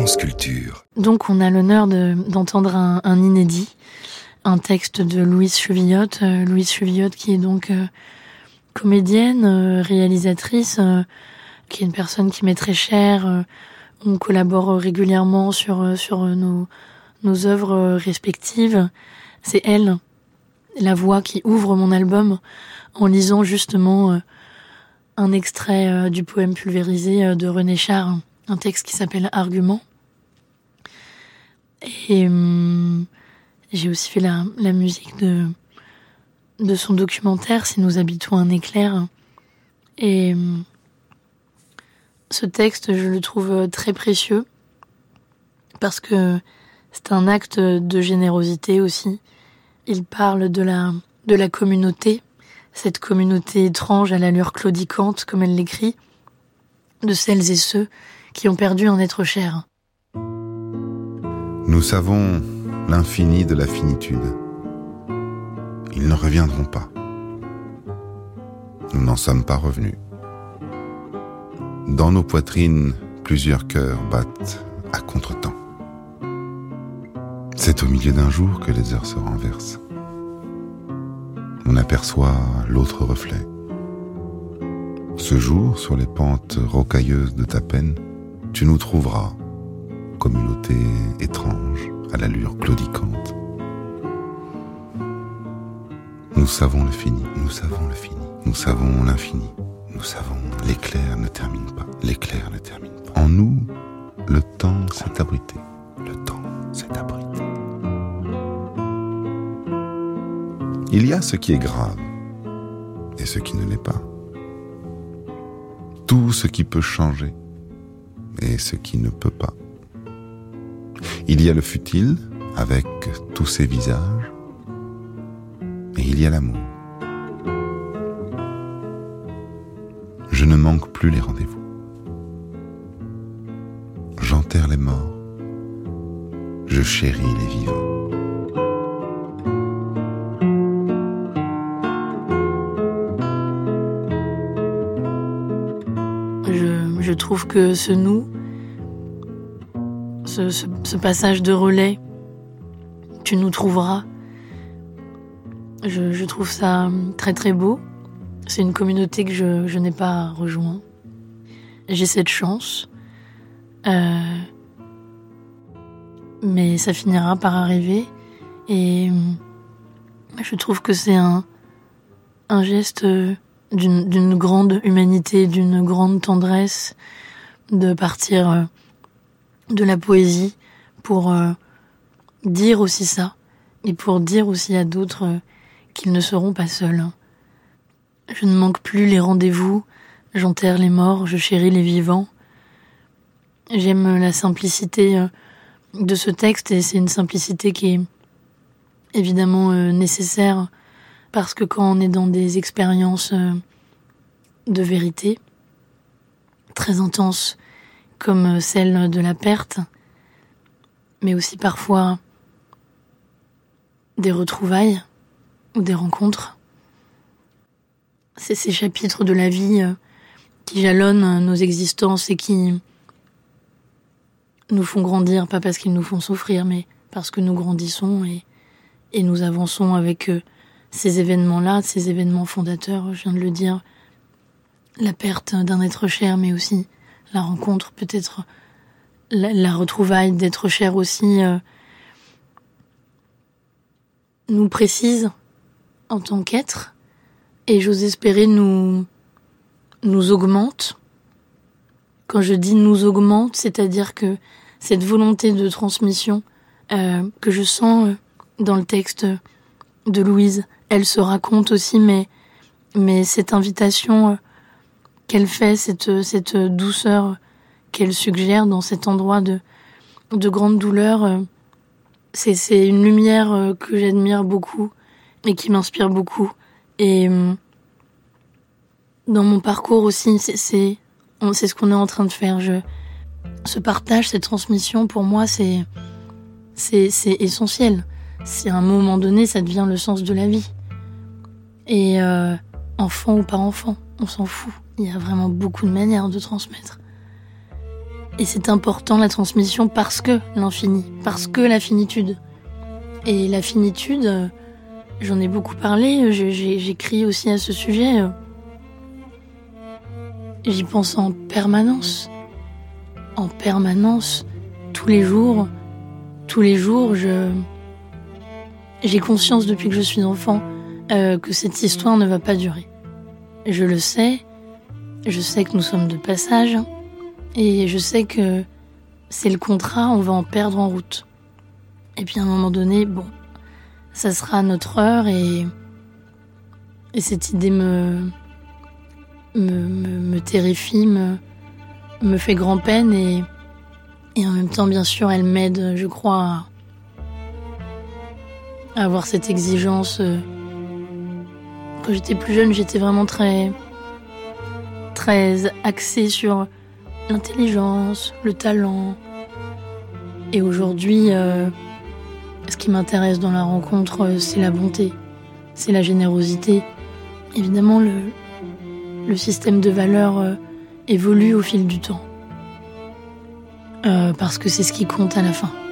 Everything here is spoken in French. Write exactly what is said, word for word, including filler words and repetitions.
France Culture. Donc on a l'honneur de, d'entendre un, un inédit, un texte de Louise Chevillotte. Euh, Louise Chevillotte qui est donc euh, comédienne, euh, réalisatrice, euh, qui est une personne qui m'est très chère. Euh, on collabore régulièrement sur, euh, sur nos, nos œuvres respectives. C'est elle, la voix qui ouvre mon album en lisant justement euh, un extrait euh, du poème Pulvérisé euh, de René Char, un texte qui s'appelle Argument. Et hum, j'ai aussi fait la, la musique de, de son documentaire Si nous habitons un éclair. Et hum, ce texte, je le trouve très précieux parce que c'est un acte de générosité aussi. Il parle de la, de la communauté, cette communauté étrange à l'allure claudicante, comme elle l'écrit, de celles et ceux qui ont perdu un être cher. Nous savons l'infini de la finitude. Ils ne reviendront pas. Nous n'en sommes pas revenus. Dans nos poitrines, plusieurs cœurs battent à contretemps. C'est au milieu d'un jour que les heures se renversent. On aperçoit l'autre reflet. Ce jour, sur les pentes rocailleuses de ta peine, tu nous trouveras, communauté étrange à l'allure claudicante. Nous savons le fini, nous savons le fini, nous savons l'infini, nous savons l'éclair ne termine pas, l'éclair ne termine pas. En nous, le temps s'est abrité, le temps s'est abrité. Il y a ce qui est grave et ce qui ne l'est pas. Tout ce qui peut changer et ce qui ne peut pas. Il y a le futile avec tous ses visages et il y a l'amour. Je ne manque plus les rendez-vous. J'enterre les morts. Je chéris les vivants. Je, je trouve que ce nous, ce, ce, ce passage de relais, tu nous trouveras, je, je trouve ça très très beau. C'est une communauté que je, je n'ai pas rejoint. J'ai cette chance. Euh, mais ça finira par arriver. Et je trouve que c'est un, un geste d'une, d'une grande humanité, d'une grande tendresse de partir de la poésie pour euh, dire aussi ça. Et pour dire aussi à d'autres euh, qu'ils ne seront pas seuls. Je ne manque plus les rendez-vous, j'enterre les morts, je chéris les vivants. J'aime la simplicité de ce texte et c'est une simplicité qui est évidemment nécessaire parce que quand on est dans des expériences de vérité très intenses comme celle de la perte, mais aussi parfois des retrouvailles ou des rencontres, c'est ces chapitres de la vie qui jalonnent nos existences et qui nous font grandir, pas parce qu'ils nous font souffrir, mais parce que nous grandissons et, et nous avançons avec ces événements-là, ces événements fondateurs, je viens de le dire, la perte d'un être cher, mais aussi la rencontre, peut-être la, la retrouvaille d'être cher aussi, euh, nous précise en tant qu'être. Et j'ose espérer nous, nous augmente. Quand je dis nous augmente, c'est-à-dire que cette volonté de transmission euh, que je sens dans le texte de Louise, elle se raconte aussi, mais, mais cette invitation qu'elle fait, cette, cette douceur qu'elle suggère dans cet endroit de, de grande douleur, c'est, c'est une lumière que j'admire beaucoup et qui m'inspire beaucoup. Et dans mon parcours aussi, c'est, c'est, c'est ce qu'on est en train de faire. Je, ce partage, cette transmission, pour moi, c'est, c'est, c'est essentiel. C'est à un moment donné, ça devient le sens de la vie. Et euh, enfant ou pas enfant, on s'en fout. Il y a vraiment beaucoup de manières de transmettre. Et c'est important la transmission parce que l'infini, parce que la finitude. Et la finitude, euh, j'en ai beaucoup parlé, j'ai, j'ai, j'écris aussi à ce sujet. Euh, j'y pense en permanence. En permanence, tous les jours, tous les jours, je... j'ai conscience depuis que je suis enfant euh, que cette histoire ne va pas durer. Je le sais, je sais que nous sommes de passage, et je sais que c'est le contrat, on va en perdre en route. Et puis à un moment donné, bon, ça sera notre heure, et, et cette idée me, me, me, me terrifie, me, me fait grand-peine, et, et en même temps, bien sûr, elle m'aide, je crois, à, à avoir cette exigence. Quand j'étais plus jeune, j'étais vraiment très, très axée sur l'intelligence, le talent. Et aujourd'hui, euh, ce qui m'intéresse dans la rencontre, c'est la bonté, c'est la générosité. Évidemment, le, le système de valeurs euh, évolue au fil du temps. Euh, parce que c'est ce qui compte à la fin.